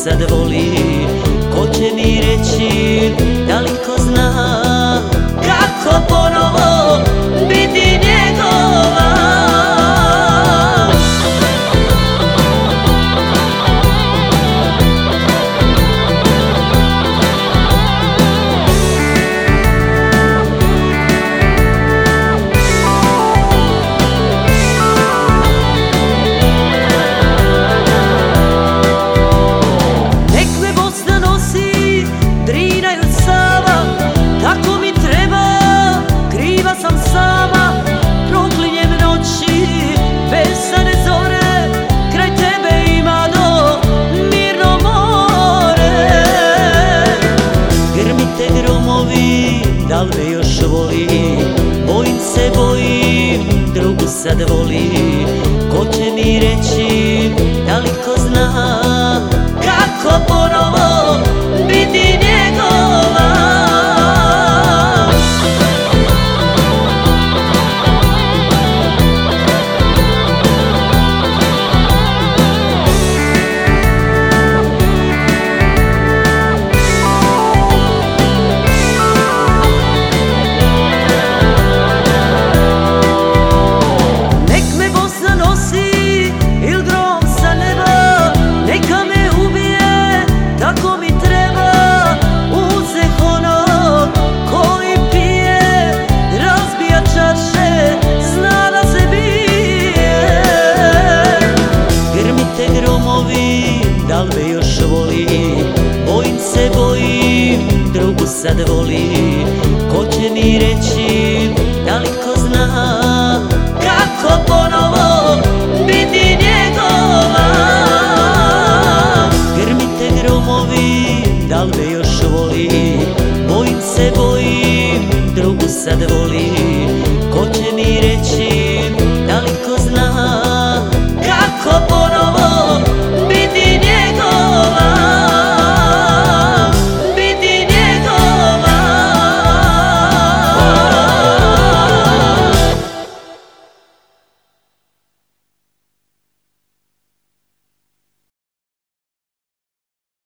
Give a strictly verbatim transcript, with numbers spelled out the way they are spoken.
sad voli. Ko će mi reći, da li ko zna kako ponovo biti njegova? Da li me još voli, bojim se, bojim, drugu sad voli. Ko će mi reći, da li ko zna kako ponovo biti njegova? Da li me još voli, bojim se, bojim, drugu sad voli. Ko će mi reći, da li ko zna kako ponovo biti njegova? Grmite gromovi, da li me